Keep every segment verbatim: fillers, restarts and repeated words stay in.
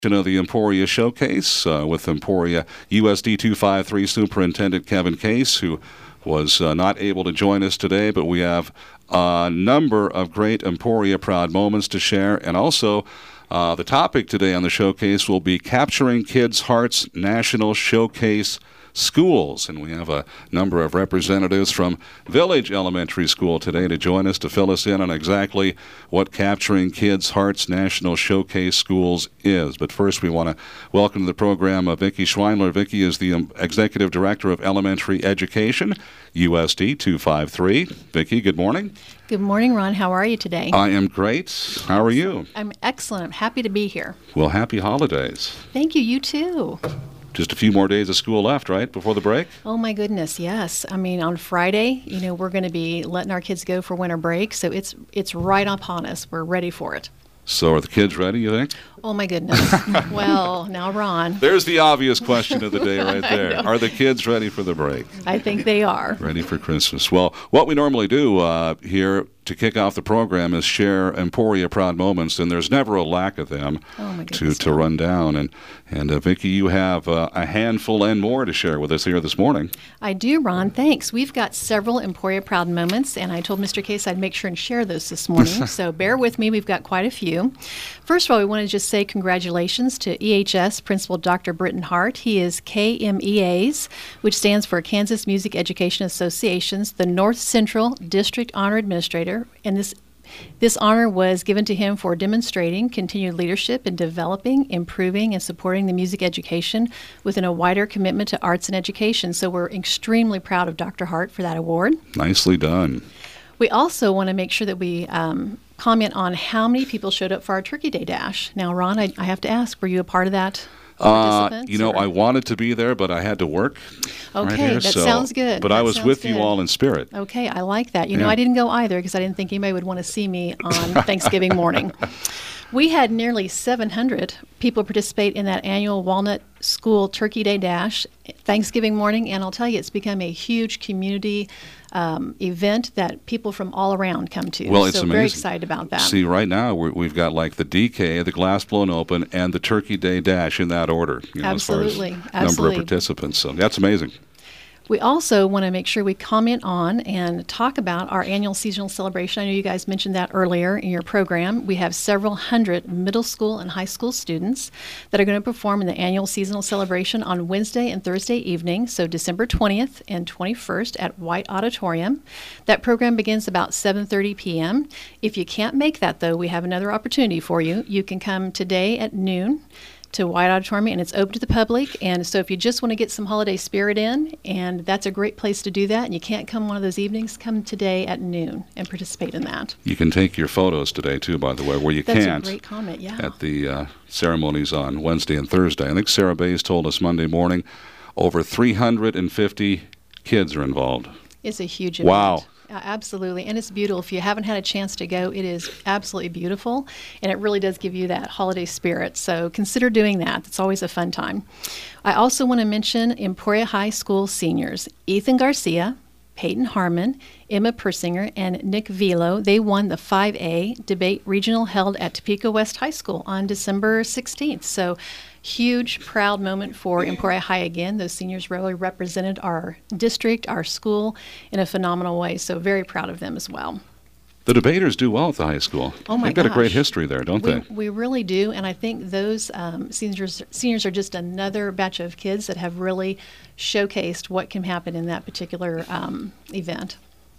Of the Emporia Showcase uh, with Emporia U S D two five three Superintendent Kevin Case, who was uh, not able to join us today, but we have a number of great Emporia Proud moments to share. And also, uh, the topic today on the showcase will be Capturing Kids' Hearts National Showcase Schools. And we have a number of representatives from Village Elementary School today to join us to fill us in on exactly what Capturing Kids' Hearts National Showcase Schools is. But first, we want to welcome to the program uh, Vicki Schweinler. Vicki is the um, Executive Director of Elementary Education, U S D two five three. Vicki, good morning. Good morning, Ron. How are you today? I am great. How are you? I'm excellent. I'm happy to be here. Well, happy holidays. Thank you. You too. Just a few more days of school left, right, before the break? Oh, my goodness, yes. I mean, on Friday, you know, we're going to be letting our kids go for winter break, so it's it's right upon us. We're ready for it. So are the kids ready, you think? Oh, my goodness. Well, now, Ron. There's the obvious question of the day right there. Are the kids ready for the break? I think they are. Ready for Christmas. Well, what we normally do uh, here to kick off the program is share Emporia Proud moments, and there's never a lack of them oh my to, to run down. And, and uh, Vicki, you have uh, a handful and more to share with us here this morning. I do, Ron. Thanks. We've got several Emporia Proud moments, and I told Mister Case I'd make sure and share those this morning, so bear with me. We've got quite a few. First of all, we want to just say congratulations to E H S Principal Doctor Britton Hart. He is K M E A's, which stands for Kansas Music Education Association's, the North Central District Honor Administrator. And this this honor was given to him for demonstrating continued leadership in developing, improving, and supporting the music education within a wider commitment to arts and education. So we're extremely proud of Doctor Hart for that award. Nicely done. We also want to make sure that we um, comment on how many people showed up for our Turkey Day Dash. Now, Ron, I, I have to ask, were you a part of that? Uh, you know, or? I wanted to be there, but I had to work. Okay, right here, that so, sounds good. But that I was with good. you all in spirit. Okay, I like that. You yeah. know, I didn't go either because I didn't think anybody would want to see me on Thanksgiving morning. We had nearly seven hundred people participate in that annual Walnut School Turkey Day Dash Thanksgiving morning, and I'll tell you, it's become a huge community um, event that people from all around come to. Well, it's so amazing. Very excited about that. See, right now we're, we've got like the D K, the Glass Blown Open, and the Turkey Day Dash in that order. You know, Absolutely. As far as Absolutely. number of participants. So that's amazing. We also want to make sure we comment on and talk about our annual seasonal celebration. I know you guys mentioned that earlier in your program. We have several hundred middle school and high school students that are going to perform in the annual seasonal celebration on Wednesday and Thursday evening, so December twentieth and twenty-first at White Auditorium. That program begins about seven thirty p.m. If you can't make that, though, we have another opportunity for you. You can come today at noon to White Auditorium, and it's open to the public. And so if you just want to get some holiday spirit in, and that's a great place to do that, and you can't come one of those evenings, come today at noon and participate in that. You can take your photos today, too, by the way, where you that's can't. That's a great comment, yeah. At the uh, ceremonies on Wednesday and Thursday. I think Sarah Bays told us Monday morning over three hundred fifty kids are involved. It's a huge event. Wow. Uh, absolutely, and it's beautiful. If you haven't had a chance to go, it is absolutely beautiful, and it really does give you that holiday spirit. So consider doing that. It's always a fun time. I also want to mention Emporia High School seniors, Ethan Garcia, Peyton Harmon, Emma Persinger, and Nick Velo. They won the five A debate regional held at Topeka West High School on December sixteenth. So huge, proud moment for Emporia High again. Those seniors really represented our district, our school, in a phenomenal way. So very proud of them as well. The debaters do well at the high school. Oh my They've got gosh. a great history there, don't we, they? We really do, and I think those um, seniors seniors are just another batch of kids that have really showcased what can happen in that particular um, event.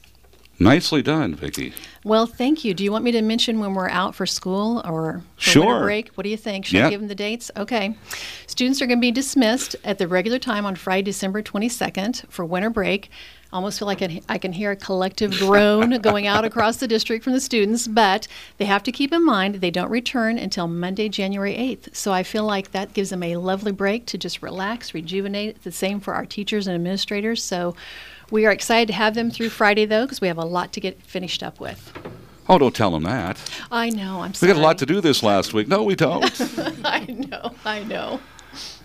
Nicely done, Vicki. Well, thank you. Do you want me to mention when we're out for school or for Sure. winter break? What do you think? Should Yeah. I give them the dates? Okay. Students are going to be dismissed at the regular time on Friday, December twenty-second for winter break. I almost feel like I can, I can hear a collective groan going out across the district from the students, but they have to keep in mind they don't return until Monday, January eighth. So I feel like that gives them a lovely break to just relax, rejuvenate. It's the same for our teachers and administrators. So we are excited to have them through Friday, though, because we have a lot to get finished up with. Oh, don't tell them that. I know, I'm We sorry. got a lot to do this last week. No, we don't. I know, I know.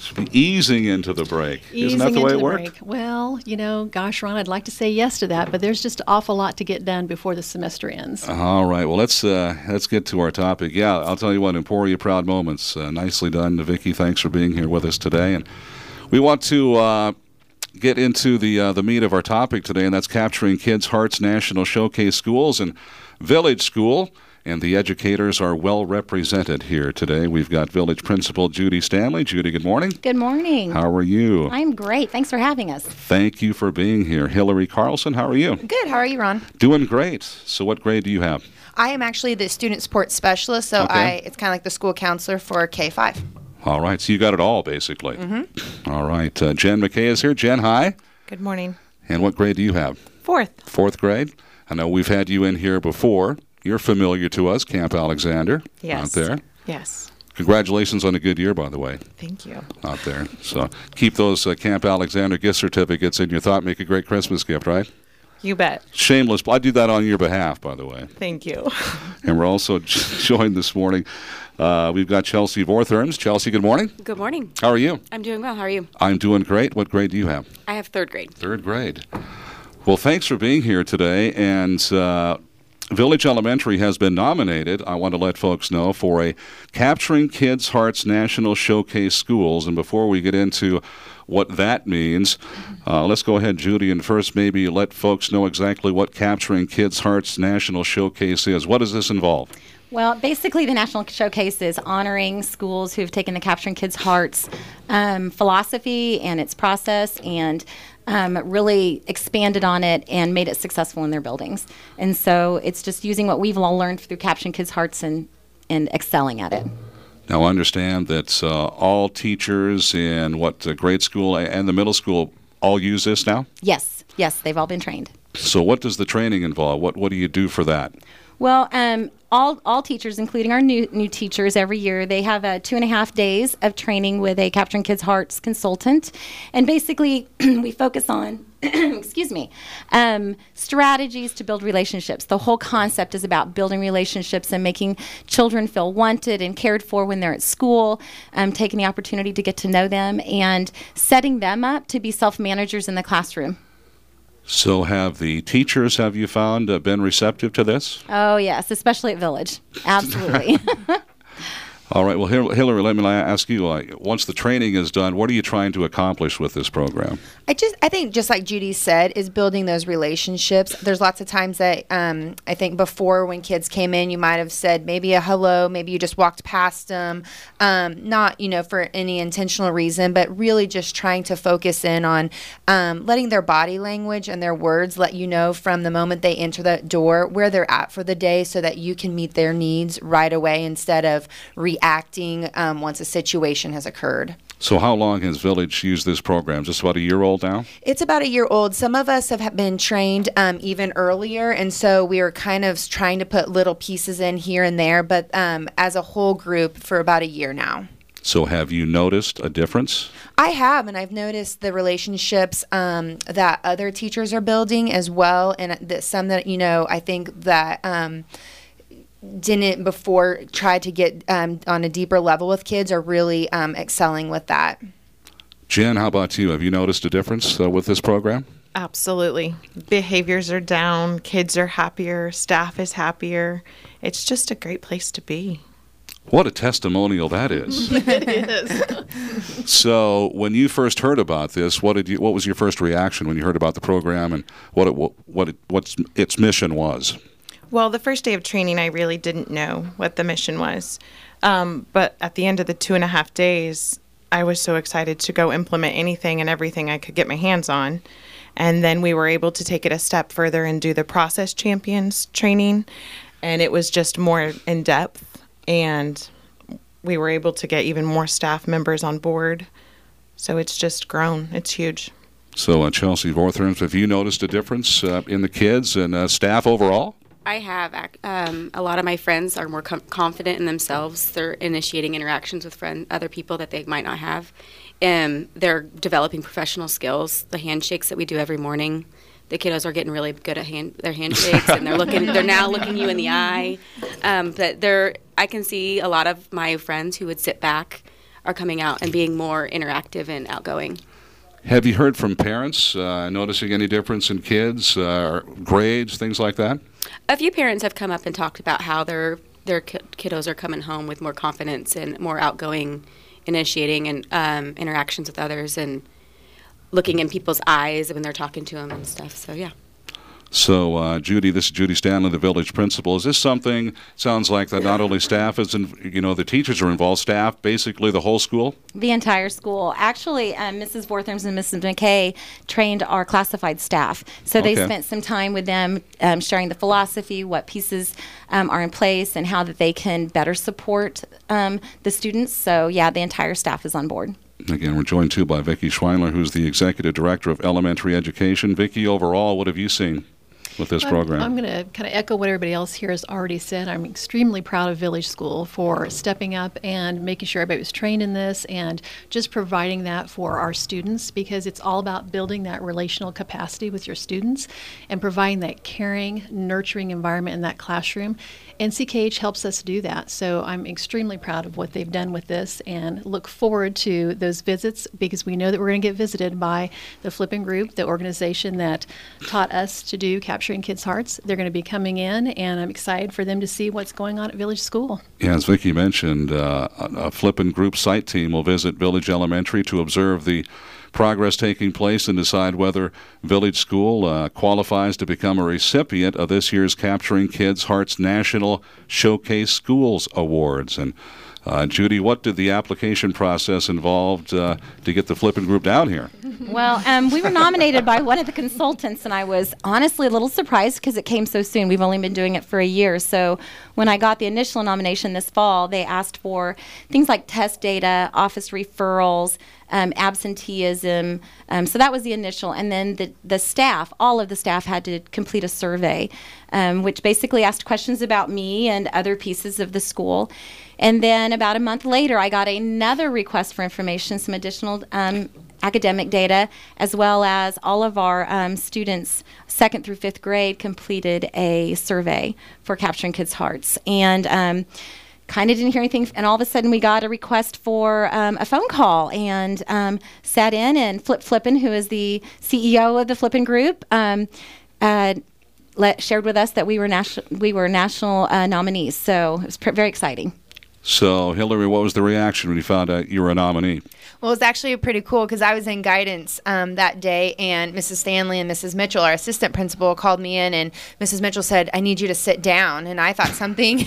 Should be easing into the break. Easing Isn't that the way into it the works? break. Well, you know, gosh, Ron, I'd like to say yes to that, but there's just an awful lot to get done before the semester ends. All right. Well, let's uh, let's get to our topic. Yeah, I'll tell you what, Emporia Proud Moments. Uh, nicely done, Vicki. Thanks for being here with us today. And we want to uh, get into the uh, the meat of our topic today, and that's Capturing Kids' Hearts National Showcase Schools and Village School. And the educators are well represented here today. We've got Village Principal Judy Stanley. Judy, good morning. Good morning. How are you? I'm great. Thanks for having us. Thank you for being here. Hillary Carlson, how are you? Good. How are you, Ron? Doing great. So what grade do you have? I am actually the student support specialist, so Okay. I it's kind of like the school counselor for K five. All right. So you got it all, basically. Mm-hmm. All right. Uh, Jen McKay is here. Jen, hi. Good morning. And what grade do you have? Fourth. Fourth grade. I know we've had you in here before. You're familiar to us, Camp Alexander. Yes. Out there. Yes. Congratulations on a good year, by the way, Thank you. out there. So keep those uh, Camp Alexander gift certificates in your thought. Make a great Christmas gift, right? You bet. Shameless. I do that on your behalf, by the way. Thank you. And we're also joined this morning. Uh, we've got Chelsea Vortherms. Chelsea, good morning. Good morning. How are you? I'm doing well. How are you? I'm doing great. What grade do you have? I have third grade. Third grade. Well, thanks for being here today. And uh, Village Elementary has been nominated, I want to let folks know, for a Capturing Kids' Hearts National Showcase Schools. And before we get into what that means, uh, let's go ahead, Judy, and first maybe let folks know exactly what Capturing Kids' Hearts National Showcase is. What does this involve? Well, basically, the National Showcase is honoring schools who have taken the Capturing Kids' Hearts um, philosophy and its process and um, really expanded on it and made it successful in their buildings. And so it's just using what we've all learned through Capturing Kids' Hearts and, and excelling at it. Now, understand that uh, all teachers in what uh, grade school and the middle school all use this now? Yes, yes, they've all been trained. So what does the training involve? What what do you do for that? Well, um, all all teachers, including our new new teachers, every year they have uh, two and a half days of training with a Capturing Kids' Hearts consultant, and basically we focus on, excuse me, um, strategies to build relationships. The whole concept is about building relationships and making children feel wanted and cared for when they're at school, um, taking the opportunity to get to know them, and setting them up to be self-managers in the classroom. So have the teachers, have you found, uh, been receptive to this? Oh, yes, especially at Village. Absolutely. All right. Well, Hil- Hillary, let me la- ask you, uh, once the training is done, what are you trying to accomplish with this program? I just I think just like Judy said, is building those relationships. There's lots of times that um, I think before when kids came in, you might have said maybe a hello, maybe you just walked past them, um, not you know for any intentional reason, but really just trying to focus in on um, letting their body language and their words let you know from the moment they enter the door where they're at for the day, so that you can meet their needs right away instead of reacting um, once a situation has occurred. So how long has Village used this program? Just about a year old now? It's about a year old. Some of us have been trained um, even earlier, and so we are kind of trying to put little pieces in here and there, but um, as a whole group for about a year now. So have you noticed a difference? I have, and I've noticed the relationships um, that other teachers are building as well, and that some that, you know, I think that um, didn't before try to get um, on a deeper level with kids are really um, excelling with that. Jen, how about you? Have you noticed a difference uh, with this program? Absolutely. Behaviors are down. Kids are happier. Staff is happier. It's just a great place to be. What a testimonial that is. It is. So when you first heard about this, what did you? What was your first reaction when you heard about the program and what it, what it, what's its mission was? Well, the first day of training, I really didn't know what the mission was. Um, but at the end of the two and a half days, I was so excited to go implement anything and everything I could get my hands on. And then we were able to take it a step further and do the Process Champions training. And it was just more in depth. And we were able to get even more staff members on board. So it's just grown. It's huge. So uh, Chelsea Vortherms, have you noticed a difference uh, in the kids and uh, staff overall? I have. ac- Um, a lot of my friends are more com- confident in themselves. They're initiating interactions with friend, other people that they might not have. Um, they're developing professional skills. The handshakes that we do every morning, the kiddos are getting really good at hand, their handshakes, and they're looking. They're now looking you in the eye. Um, but they're. I can see a lot of my friends who would sit back are coming out and being more interactive and outgoing. Have you heard from parents uh, noticing any difference in kids, uh, grades, things like that? A few parents have come up and talked about how their their kiddos are coming home with more confidence and more outgoing, initiating and um, interactions with others and looking in people's eyes when they're talking to them and stuff. So, yeah. So, uh, Judy, this is Judy Stanley, the village principal. Is this something, sounds like that not only staff is, in, you know, the teachers are involved, staff, basically the whole school? The entire school. Actually, um, Missus Worthams and Missus McKay trained our classified staff. So they Okay. spent some time with them um, sharing the philosophy, what pieces um, are in place, and how that they can better support um, the students. So, yeah, the entire staff is on board. Again, we're joined, too, by Vicki Schweinler, who's the Executive Director of Elementary Education. Vicki, overall, what have you seen with this I'm- program? I'm going to kind of echo what everybody else here has already said. I'm extremely proud of Village School for stepping up and making sure everybody was trained in this and just providing that for our students, because it's all about building that relational capacity with your students and providing that caring, nurturing environment in that classroom. N C K H helps us do that. So I'm extremely proud of what they've done with this and look forward to those visits, because we know that we're going to get visited by the Flippin' Group, the organization that taught us to do Capturing Kids' Hearts. They're going to be coming in, and I'm excited for them to see what's going on at Village School. Yeah, as Vicki mentioned, uh, a a Flippin' Group site team will visit Village Elementary to observe the progress taking place and decide whether Village School uh, qualifies to become a recipient of this year's Capturing Kids' Hearts National Showcase Schools Awards. And uh, Judy, what did the application process involve uh, to get the Flippin' Group down here? Well, um, we were nominated by one of the consultants, and I was honestly a little surprised because it came so soon. We've only been doing it for a year. So when I got the initial nomination this fall, they asked for things like test data, office referrals, um, absenteeism. Um, so that was the initial. And then the, the staff, all of the staff had to complete a survey, um, which basically asked questions about me and other pieces of the school. And then about a month later, I got another request for information, some additional um, academic data, as well as all of our um, students, second through fifth grade, completed a survey for Capturing Kids' Hearts. And um, kind of didn't hear anything, and all of a sudden we got a request for um, a phone call, and um, sat in, and Flip Flippin, who is the C E O of the Flippin Group, um, uh, let, shared with us that we were national we were national uh, nominees. So it was pr- very exciting. So, Hillary, what was the reaction when you found out you were a nominee? Well, it's actually pretty cool because I was in guidance um, that day, and Missus Stanley and Missus Mitchell, our assistant principal, called me in, and Missus Mitchell said, "I need you to sit down." And I thought something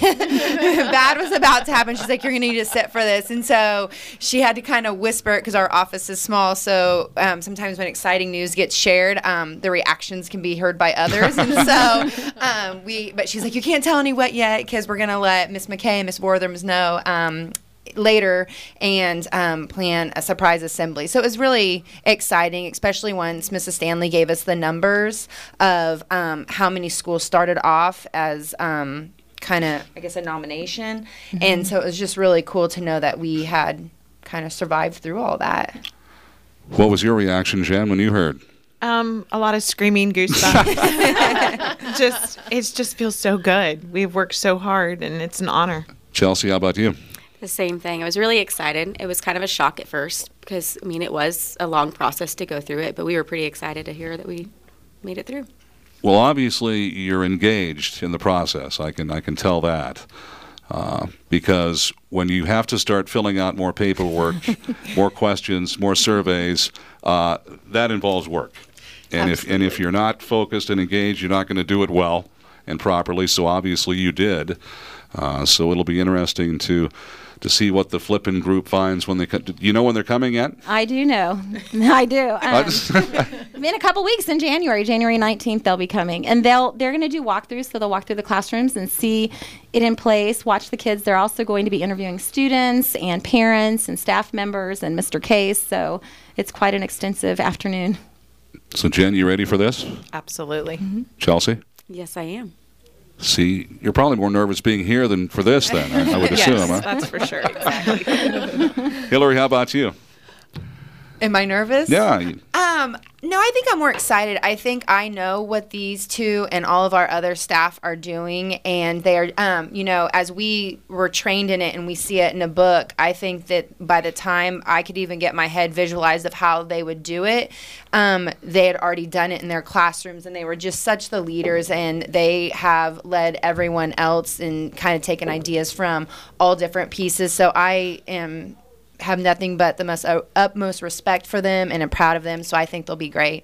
bad was about to happen. She's like, "You're going to need to sit for this." And so she had to kind of whisper it because our office is small. So um, sometimes when exciting news gets shared, um, the reactions can be heard by others. And so um, we, but she's like, "You can't tell anyone yet because we're going to let Miss McKay and Miss Worthams know Um, later and um, plan a surprise assembly." So it was really exciting, especially once Missus Stanley gave us the numbers of um, how many schools started off as um, kind of, I guess, a nomination. Mm-hmm. And so it was just really cool to know that we had kind of survived through all that. What was your reaction, Jen, when you heard? Um, a lot of screaming goosebumps. just, it just feels so good. We've worked so hard, and it's an honor. Chelsea, how about you? The same thing. I was really excited. It was kind of a shock at first because, I mean, it was a long process to go through it, but we were pretty excited to hear that we made it through. Well, obviously, you're engaged in the process. I can I can tell that. Uh, because when you have to start filling out more paperwork, more questions, more surveys, uh, that involves work. And if and if you're not focused and engaged, you're not going to do it well and properly. So obviously you did. Uh, so it'll be interesting to to see what the Flippin Group finds when they come. Do you know when they're coming yet? I do know. I do. Um, in a couple weeks in January, January nineteenth, they'll be coming. And they'll, they're going to do walkthroughs, so they'll walk through the classrooms and see it in place, watch the kids. They're also going to be interviewing students and parents and staff members and Mister Case. So it's quite an extensive afternoon. So, Jen, you ready for this? Absolutely. Mm-hmm. Chelsea? Yes, I am. See, you're probably more nervous being here than for this, then, I, I would assume. Yes, Huh? that's for sure. Exactly. Hillary, how about you? Am I nervous? Yeah. you- Um, No, I think I'm more excited. I think I know what these two and all of our other staff are doing, and they are, um, you know, as we were trained in it and we see it in a book, I think that by the time I could even get my head visualized of how they would do it, um, they had already done it in their classrooms, and they were just such the leaders, and they have led everyone else and kind of taken ideas from all different pieces. So I am have nothing but the most uh, utmost respect for them and am proud of them, so I think they'll be great.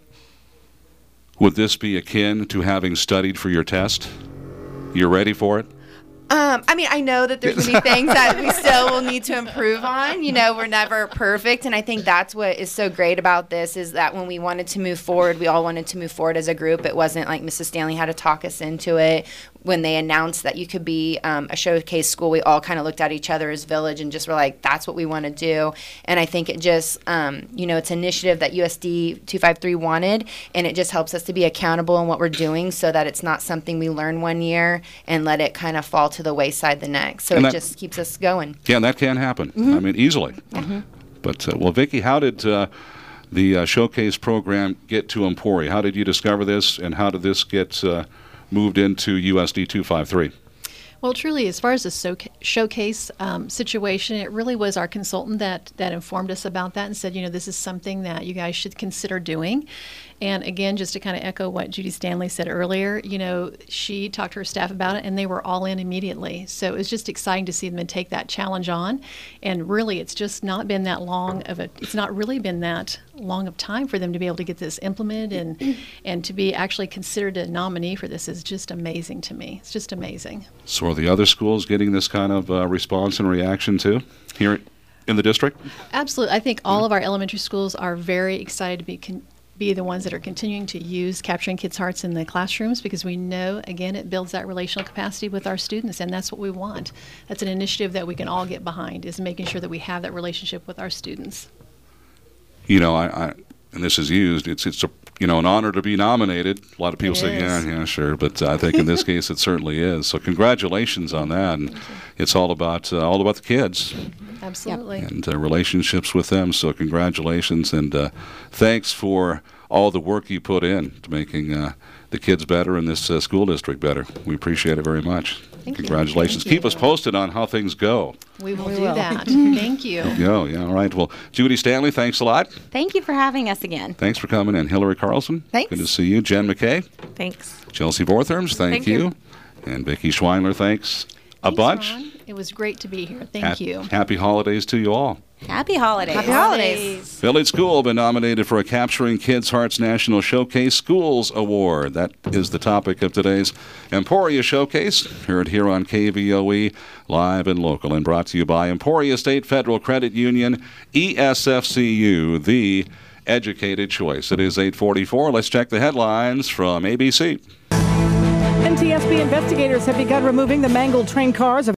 Would this be akin to having studied for your test? You're ready for it? Um, I mean, I know that there's going to be things that we still will need to improve on. You know, we're never perfect, and I think that's what is so great about this is that when we wanted to move forward, we all wanted to move forward as a group. It wasn't like Missus Stanley had to talk us into it. When they announced that you could be um, a showcase school, we all kind of looked at each other as Village and just were like, that's what we want to do. And I think it just, um, you know, it's an initiative that U S D two fifty-three wanted, and it just helps us to be accountable in what we're doing so that it's not something we learn one year and let it kind of fall to the wayside the next. So And it that- just keeps us going. Yeah, that can happen. I mean, easily. But, uh, well, Vicki, how did uh, the uh, Showcase program get to Emporia? How did you discover this, and how did this get uh, moved into U S D two fifty-three? Well, truly, as far as the so- showcase um, situation, it really was our consultant that, that informed us about that and said, you know, this is something that you guys should consider doing. And again, just to kind of echo what Judy Stanley said earlier, you know, she talked to her staff about it and they were all in immediately. So it was just exciting to see them take that challenge on. And really, it's just not been that long of a, it's not really been that long of time for them to be able to get this implemented and, and to be actually considered a nominee for this is just amazing to me. It's just amazing. So are the other schools getting this kind of uh, response and reaction too here in the district? Absolutely. I think all of our elementary schools are very excited to be con- be the ones that are continuing to use Capturing Kids' Hearts in the classrooms because we know, again, it builds that relational capacity with our students, and that's what we want. That's an initiative that we can all get behind, is making sure that we have that relationship with our students. You know, I, I and this is used, it's it's a you know an honor to be nominated. A lot of people It say, is. yeah, yeah, sure, but uh, I think in this case it certainly is. So congratulations on that, and it's all about uh, all about the kids Absolutely. and uh, relationships with them. So congratulations, and uh, thanks for all the work you put in to making uh, the kids better and this uh, school district better. We appreciate it very much. Thank you. Congratulations. Thank you. Keep us posted on how things go. We will We do will. that. Thank you. Go, yeah, all right. Well, Judy Stanley, thanks a lot. Thank you for having us again. Thanks for coming in. Hillary Carlson, Thanks. good to see you. Jen McKay, Thanks. Chelsea Bortherms, thank, Thank you. you. And Vicki Schweinler, thanks a Thanks, bunch. Ron. It was great to be here. Thank Hap- you. Happy holidays to you all. Happy holidays. Happy holidays. Village School been nominated for a Capturing Kids' Hearts National Showcase Schools Award. That is the topic of today's Emporia Showcase, heard here on K V O E, live and local, and brought to you by Emporia State Federal Credit Union, E S F C U, the educated choice. It is eight forty-four. Let's check the headlines from A B C. N T S B investigators have begun removing the mangled train cars of